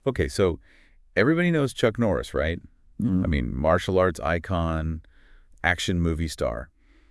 Okay, so everybody knows Chuck Norris, right? I Mm. mean, martial arts icon, action movie star.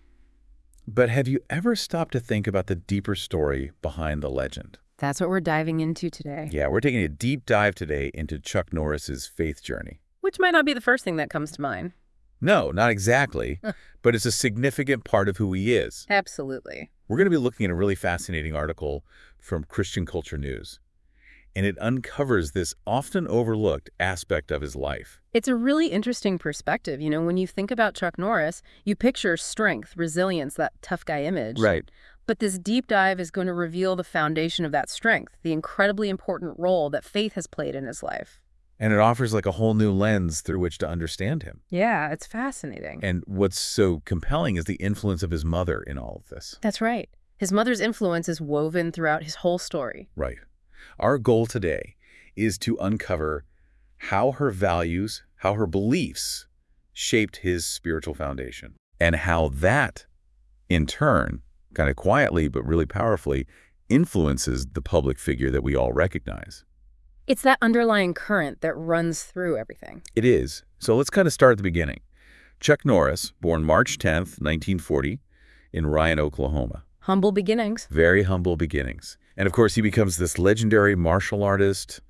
But have you ever stopped to think about the deeper story behind the legend? That's what we're diving into today, Yeah, we're taking a deep dive today into Chuck Norris's faith journey. which might not be the first thing that comes to mind. No, not exactly, but it's a significant part of who he is. Absolutely. We're going to be looking at a really fascinating article from Christian Culture News, and it uncovers this often overlooked aspect of his life. It's a really interesting perspective. When you think about Chuck Norris, you picture strength, resilience, that tough guy image. Right. But this deep dive is going to reveal the foundation of that strength, the incredibly important role that faith has played in his life. And it offers like a whole new lens through which to understand him. Yeah, it's fascinating. And what's so compelling is the influence of his mother in all of this. That's right. His mother's influence is woven throughout his whole story. Right. Our goal today is to uncover how her values, how her beliefs shaped his spiritual foundation, and how that, in turn, kind of quietly but really powerfully, influences the public figure that we all recognize. It's that underlying current that runs through everything. It is. So let's kind of start at the beginning. Chuck Norris, born March 10th, 1940, in Ryan, Oklahoma. Humble beginnings. Very humble beginnings. And of course, he becomes this legendary martial artist,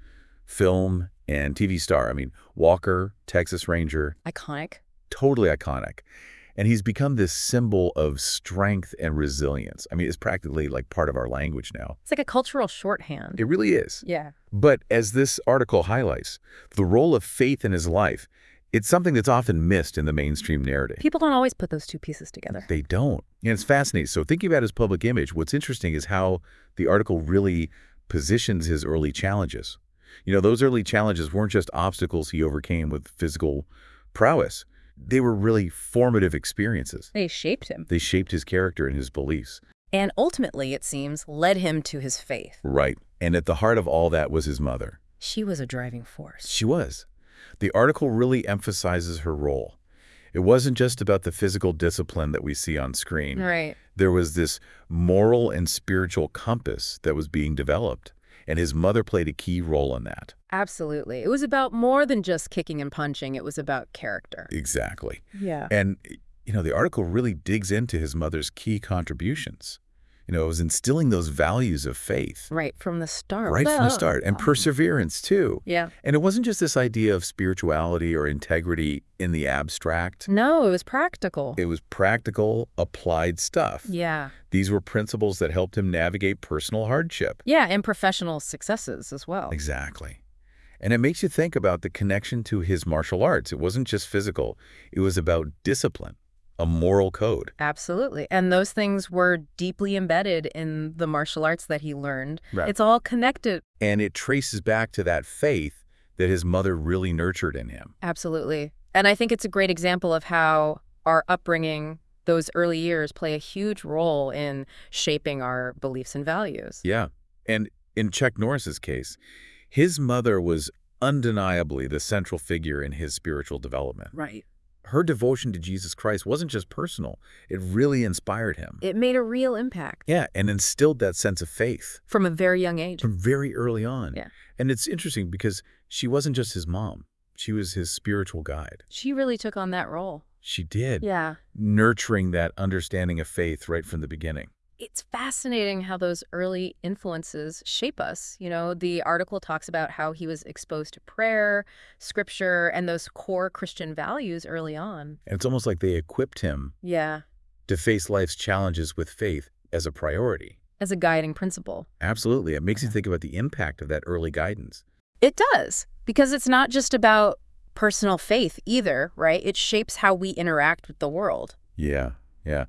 film, and TV star. I mean, Walker, Texas Ranger, Iconic. totally iconic. And he's become this symbol of strength and resilience. I mean, it's practically like part of our language now. It's like a cultural shorthand. It really is. Yeah. But as this article highlights, the role of faith in his life, it's something that's often missed in the mainstream narrative. People don't always put those two pieces together. They don't. And it's fascinating. So thinking about his public image, what's interesting is how the article really positions his early challenges. Those early challenges weren't just obstacles he overcame with physical prowess. They were really formative experiences. They shaped him. They shaped his character and his beliefs. And ultimately, it seems, led him to his faith. Right. And at the heart of all that was his mother. She was a driving force. She was. The article really emphasizes her role. It wasn't just about the physical discipline that we see on screen. Right. There was this moral and spiritual compass that was being developed, and his mother played a key role in that. Absolutely. It was about more than just kicking and punching. It was about character. Exactly. Yeah. And, the article really digs into his mother's key contributions. It was instilling those values of faith. Right from the start. Right from the start. And perseverance, too. Yeah. And it wasn't just this idea of spirituality or integrity in the abstract. No, it was practical. It was practical, applied stuff. Yeah. These were principles that helped him navigate personal hardship. Yeah, and professional successes as well. Exactly. And it makes you think about the connection to his martial arts. It wasn't just physical. It was about discipline, a moral code. Absolutely. And those things were deeply embedded in the martial arts that he learned. Right. It's all connected. And it traces back to that faith that his mother really nurtured in him. Absolutely. And I think it's a great example of how our upbringing, those early years, play a huge role in shaping our beliefs and values. Yeah. And in Chuck Norris's case, his mother was undeniably the central figure in his spiritual development. Right. Her devotion to Jesus Christ wasn't just personal. It really inspired him. It made a real impact. Yeah, and instilled that sense of faith. From a very young age. From very early on. Yeah. And it's interesting because she wasn't just his mom. She was his spiritual guide. She really took on that role. She did. Yeah. Nurturing that understanding of faith right from the beginning. It's fascinating how those early influences shape us. The article talks about how he was exposed to prayer, scripture, and those core Christian values early on. And it's almost like they equipped him Yeah. to face life's challenges with faith as a priority. As a guiding principle. Absolutely. It makes you think about the impact of that early guidance. It does, because it's not just about personal faith either, right? It shapes how we interact with the world. Yeah, yeah.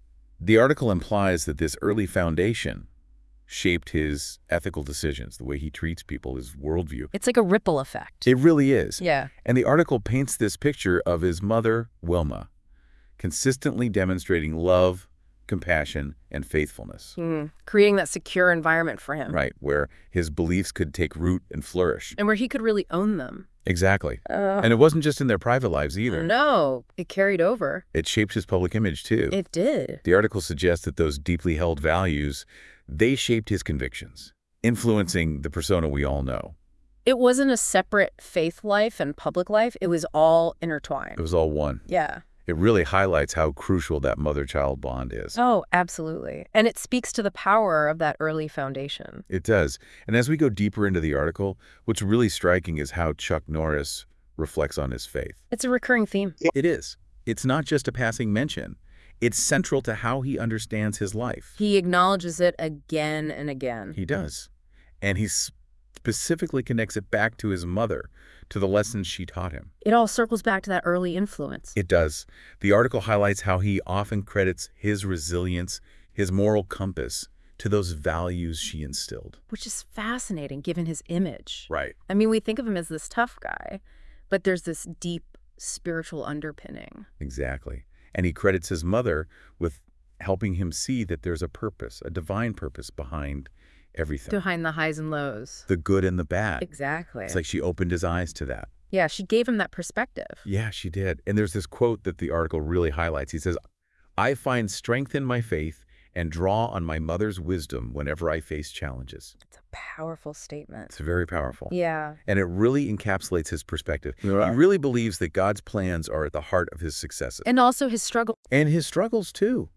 The article implies that this early foundation shaped his ethical decisions, the way he treats people, his worldview. It's like a ripple effect. It really is. Yeah. And the article paints this picture of his mother, Wilma, consistently demonstrating love, compassion, and faithfulness. Creating that secure environment for him. Right, where his beliefs could take root and flourish. And where he could really own them. Exactly. And it wasn't just in their private lives either. No, it carried over. It shaped his public image, too. It did. The article suggests that those deeply held values, they shaped his convictions, influencing the persona we all know. It wasn't a separate faith life and public life. It was all intertwined. It was all one. Yeah. It really highlights how crucial that mother-child bond is. Oh, absolutely. And it speaks to the power of that early foundation. It does. And as we go deeper into the article, what's really striking is how Chuck Norris reflects on his faith. It's a recurring theme. It is. It's not just a passing mention. It's central to how he understands his life. He acknowledges it again and again. He does. And he specifically connects it back to his mother, to the lessons she taught him. It all circles back to that early influence. It does. The article highlights how he often credits his resilience, his moral compass, to those values she instilled. Which is fascinating given his image. Right. I mean, we think of him as this tough guy, but there's this deep spiritual underpinning. Exactly. And he credits his mother with helping him see that there's a purpose, a divine purpose behind everything. Behind the highs and lows. The good and the bad. Exactly. It's like she opened his eyes to that. Yeah, she gave him that perspective. Yeah, she did. And there's this quote that the article really highlights. He says, "I find strength in my faith and draw on my mother's wisdom whenever I face challenges." It's a powerful statement. It's very powerful. Yeah. And it really encapsulates his perspective. He really believes that God's plans are at the heart of his successes. And also his struggle. And his struggles, too.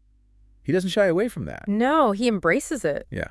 He doesn't shy away from that. No, he embraces it. Yeah.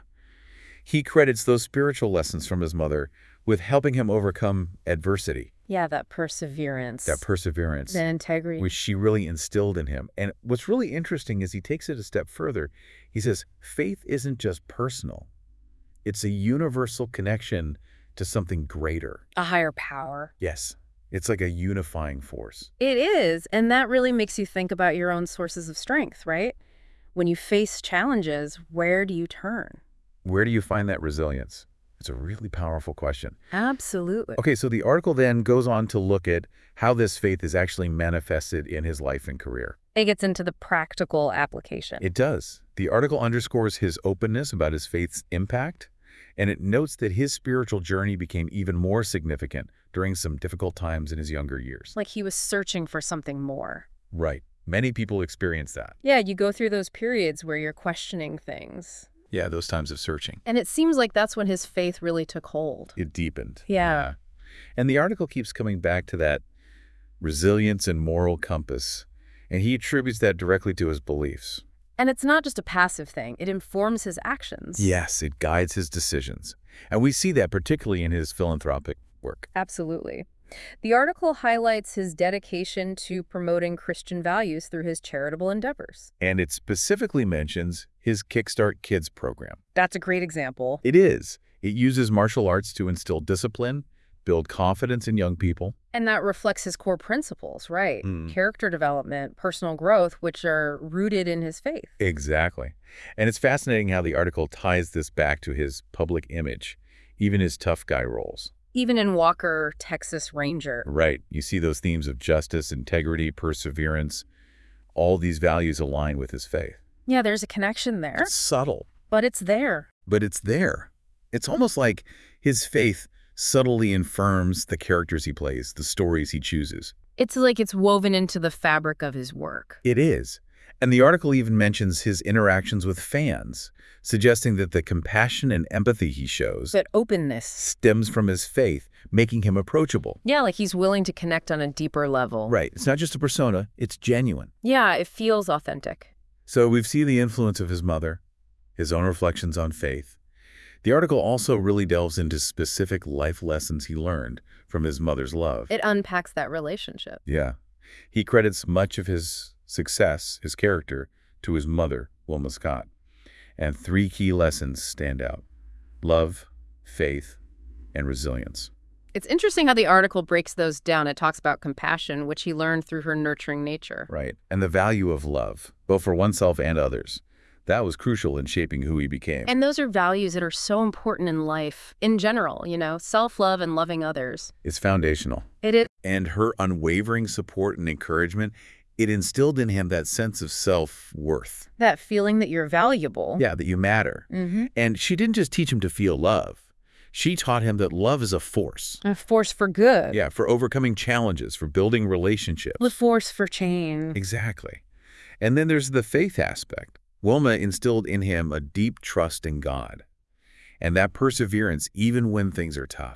He credits those spiritual lessons from his mother with helping him overcome adversity. Yeah, that perseverance. The integrity. which she really instilled in him. And what's really interesting is he takes it a step further. He says, faith isn't just personal. It's a universal connection to something greater. A higher power. Yes. It's like a unifying force. It is, and that really makes you think about your own sources of strength, right? When you face challenges, where do you turn? Where do you find that resilience? It's a really powerful question. Absolutely. Okay, so the article then goes on to look at how this faith is actually manifested in his life and career. It gets into the practical application. It does. The article underscores his openness about his faith's impact, and it notes that his spiritual journey became even more significant during some difficult times in his younger years. Like he was searching for something more. Right. Many people experience that. Yeah, you go through those periods where you're questioning things. Yeah, those times of searching. And it seems like that's when his faith really took hold. It deepened. Yeah. And the article keeps coming back to that resilience and moral compass, and he attributes that directly to his beliefs. And it's not just a passive thing. It informs his actions. Yes, it guides his decisions. And we see that particularly in his philanthropic work. Absolutely. The article highlights his dedication to promoting Christian values through his charitable endeavors. And it specifically mentions his Kickstart Kids program. That's a great example. It is. It uses martial arts to instill discipline, build confidence in young people. And that reflects his core principles, right? Mm. Character development, personal growth, which are rooted in his faith. Exactly. And it's fascinating how the article ties this back to his public image, even his tough guy roles. Even in Walker, Texas Ranger. Right. You see those themes of justice, integrity, perseverance. All these values align with his faith. Yeah, there's a connection there. It's subtle. But it's there. But it's there. It's almost like his faith subtly infirms the characters he plays, the stories he chooses. It's like it's woven into the fabric of his work. It is. And the article even mentions his interactions with fans, suggesting that the compassion and empathy he shows That openness. stems from his faith, making him approachable. Yeah, like he's willing to connect on a deeper level. Right. It's not just a persona, it's genuine. Yeah, it feels authentic. So we've seen the influence of his mother, his own reflections on faith. The article also really delves into specific life lessons he learned from his mother's love. It unpacks that relationship. Yeah. He credits much of his success, his character, to his mother, Wilma Scott. And 3 key lessons stand out: love, faith, and resilience. It's interesting how the article breaks those down. It talks about compassion, which he learned through her nurturing nature. Right. And the value of love, both for oneself and others. That was crucial in shaping who he became. And those are values that are so important in life, in general, self-love and loving others. It's foundational. It is. And her unwavering support and encouragement, it instilled in him that sense of self-worth. That feeling that you're valuable. Yeah, that you matter. Mm-hmm. And she didn't just teach him to feel love. She taught him that love is a force. A force for good. Yeah, for overcoming challenges, for building relationships. The force for change. Exactly. And then there's the faith aspect. Wilma instilled in him a deep trust in God. And that perseverance even when things are tough.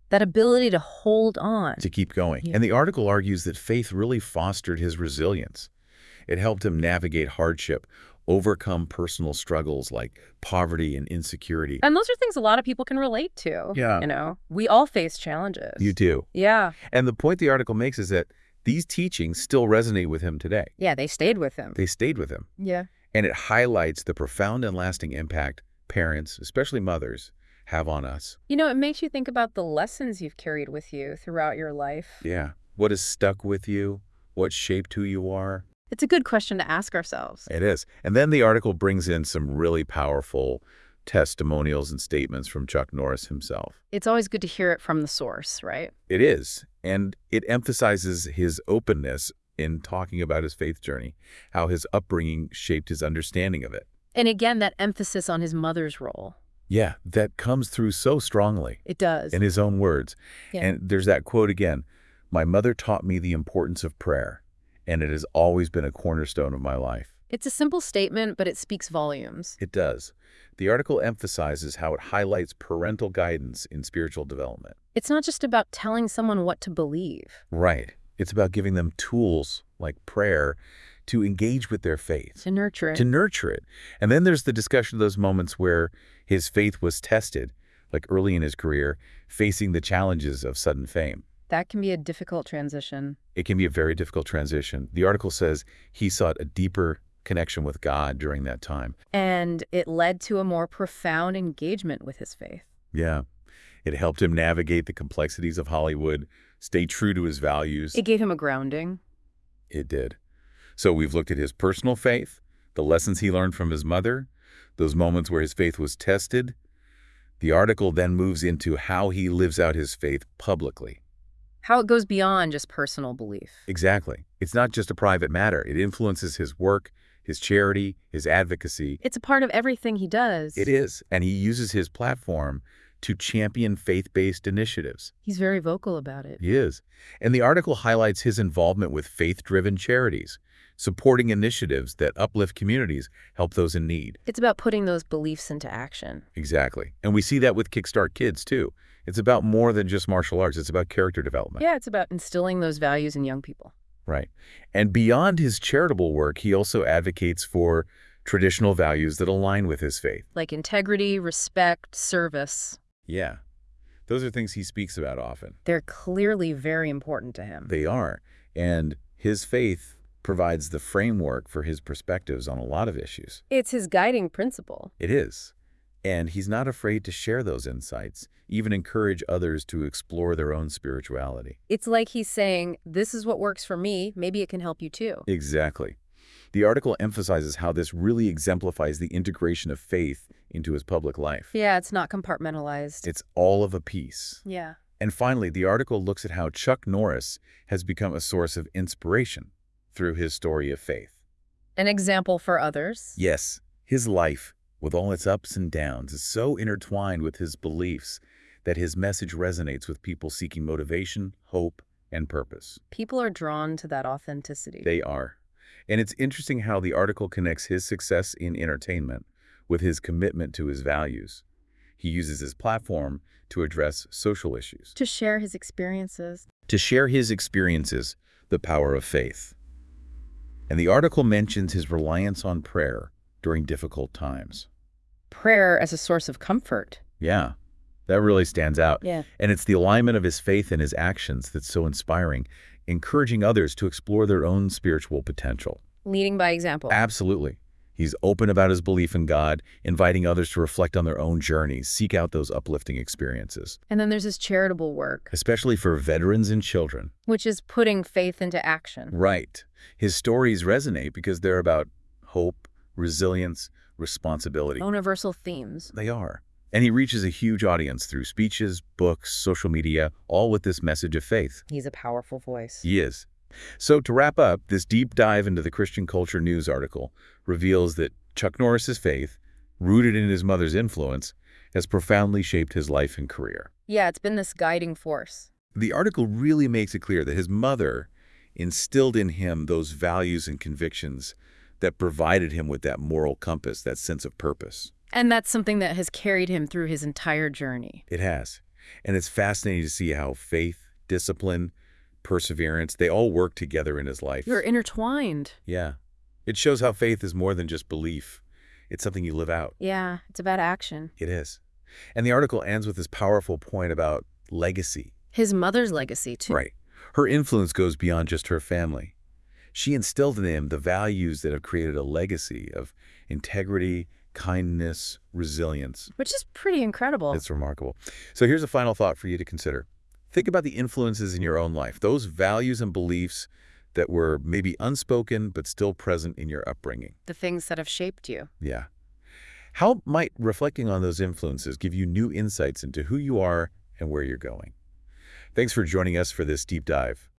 That ability to hold on. to keep going. Yeah. And the article argues that faith really fostered his resilience. It helped him navigate hardship, overcome personal struggles like poverty and insecurity. And those are things a lot of people can relate to. Yeah. You know, we all face challenges. You do. Yeah. And the point the article makes is that these teachings still resonate with him today. Yeah, they stayed with him. They stayed with him. Yeah. And it highlights the profound and lasting impact parents, especially mothers, have on us. You know, it makes you think about the lessons you've carried with you throughout your life. Yeah. What has stuck with you? What shaped who you are? It's a good question to ask ourselves. It is. And then the article brings in some really powerful testimonials and statements from Chuck Norris himself. It's always good to hear it from the source, right? It is. And it emphasizes his openness in talking about his faith journey, how his upbringing shaped his understanding of it. And again, that emphasis on his mother's role. Yeah, that comes through so strongly It does. in his own words. Yeah. And there's that quote again, "My mother taught me the importance of prayer, and it has always been a cornerstone of my life." It's a simple statement, but it speaks volumes. It does. The article emphasizes how it highlights parental guidance in spiritual development. It's not just about telling someone what to believe. Right. It's about giving them tools like prayer to engage with their faith, To nurture it. to nurture it. And then there's the discussion of those moments where his faith was tested, like early in his career, facing the challenges of sudden fame. That can be a difficult transition. It can be a very difficult transition. The article says he sought a deeper connection with God during that time. And it led to a more profound engagement with his faith. Yeah. It helped him navigate the complexities of Hollywood, stay true to his values. It gave him a grounding. It did. So we've looked at his personal faith, the lessons he learned from his mother, those moments where his faith was tested. The article then moves into how he lives out his faith publicly. How it goes beyond just personal belief. Exactly. It's not just a private matter. It influences his work, his charity, his advocacy. It's a part of everything he does. It is. And he uses his platform to champion faith-based initiatives. He's very vocal about it. He is. And the article highlights his involvement with faith-driven charities, supporting initiatives that uplift communities, help those in need. It's about putting those beliefs into action. Exactly. And we see that with Kickstart Kids, too. It's about more than just martial arts. It's about character development. Yeah, it's about instilling those values in young people. Right. And beyond his charitable work, he also advocates for traditional values that align with his faith. Like integrity, respect, service. Yeah. Those are things he speaks about often. They're clearly very important to him. They are. And his faith provides the framework for his perspectives on a lot of issues. It's his guiding principle. It is. And he's not afraid to share those insights, even encourage others to explore their own spirituality. It's like he's saying, this is what works for me. Maybe it can help you too. Exactly. The article emphasizes how this really exemplifies the integration of faith into his public life. Yeah, it's not compartmentalized. It's all of a piece. Yeah. And finally, the article looks at how Chuck Norris has become a source of inspiration through his story of faith. An example for others. Yes, his life, with all its ups and downs, is so intertwined with his beliefs that his message resonates with people seeking motivation, hope, and purpose. People are drawn to that authenticity. They are. And it's interesting how the article connects his success in entertainment with his commitment to his values. He uses his platform to address social issues. To share his experiences. To share his experiences, the power of faith. And the article mentions his reliance on prayer during difficult times. Prayer as a source of comfort. Yeah, that really stands out. Yeah. And it's the alignment of his faith and his actions that's so inspiring, encouraging others to explore their own spiritual potential. Leading by example. Absolutely. He's open about his belief in God, inviting others to reflect on their own journeys, seek out those uplifting experiences. And then there's his charitable work, Especially for veterans and children. which is putting faith into action. Right. His stories resonate because they're about hope, resilience, responsibility. Universal themes. They are. And he reaches a huge audience through speeches, books, social media, all with this message of faith. He's a powerful voice. He is. So to wrap up, this deep dive into the Christian Culture News article reveals that Chuck Norris's faith, rooted in his mother's influence, has profoundly shaped his life and career. Yeah, it's been this guiding force. The article really makes it clear that his mother instilled in him those values and convictions that provided him with that moral compass, that sense of purpose. And that's something that has carried him through his entire journey. It has. And it's fascinating to see how faith, discipline, perseverance, they all work together in his life. You're intertwined. Yeah. It shows how faith is more than just belief. It's something you live out. Yeah, it's about action. It is. And the article ends with this powerful point about legacy. His mother's legacy, too. Right. Her influence goes beyond just her family. She instilled in him the values that have created a legacy of integrity, kindness, resilience. Which is pretty incredible. It's remarkable. So here's a final thought for you to consider. Think about the influences in your own life, those values and beliefs that were maybe unspoken but still present in your upbringing. The things that have shaped you. Yeah. How might reflecting on those influences give you new insights into who you are and where you're going? Thanks for joining us for this deep dive.